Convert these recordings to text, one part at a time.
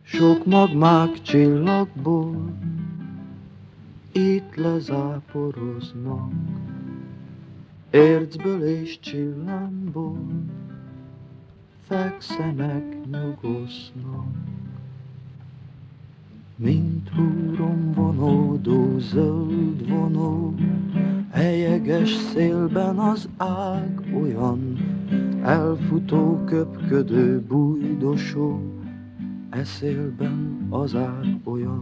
Sok magmák csillagból itt lezáporoznak, ércből és csillámból fekszenek, nyugosznak. Mint húron vonódó zöld vonó, helyeges szélben az ág olyan, elfutó, köpködő, bújdosó, eszélben az ág olyan.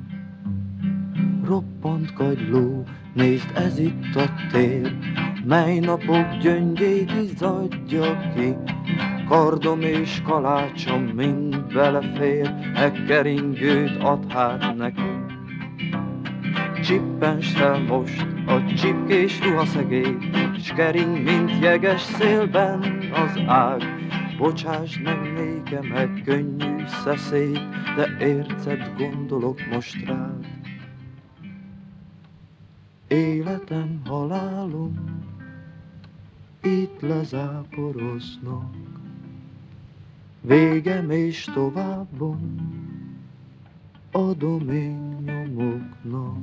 Roppant kagyló, nézd, ez itt a tér, mely napok gyöngyét izzadja ki. Kardom és kalácsom mind belefér, keringőt ad hát neki. Csippens fel most a csipkés ruhaszegély, s kering, mint jeges szélben az ág. Bocsáss meg nékem, meg könnyű szeszély, de érted, gondolok most rád. Életem, halálom itt lezáporoznak, végem és továbbom adom én nyomoknak.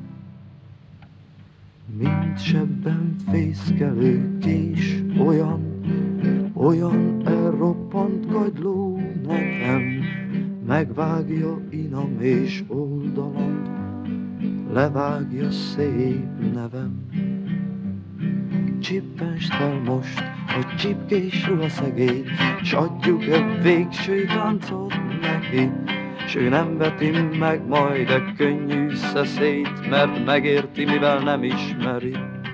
Mint sebben fészkelő kés, olyan elroppant kagyló nekem, megvágja inam és oldalam, levágja szép nevem. Csippensd fel most a csipkés ruhaszegély, s adjuk egy végső táncot neki, s ő nem veti meg majd a könnyű szeszélyt, mert megérti, mivel nem ismeri.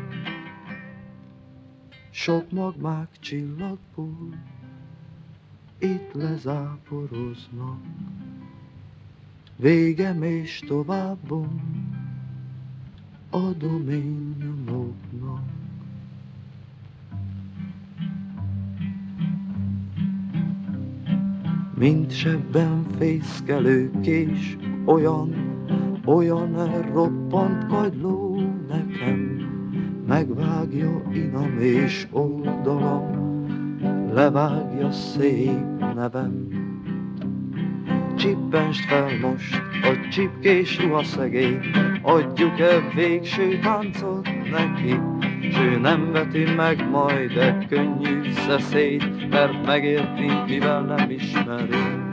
Sok magmák csillagból itt lezáporoznak, végem és továbbom adom én nyomoknak. Mint sebben fészkelő kés, olyan elroppant kagyló nekem, megvágja inam és oldalam, levágja szép nevem. Csippensd fel most a csipkés ruhaszegély, adjuk-e végső táncot neki, s ő nem veti meg majd könnyű szeszélyt, mert megérti, mivel nem ismeri.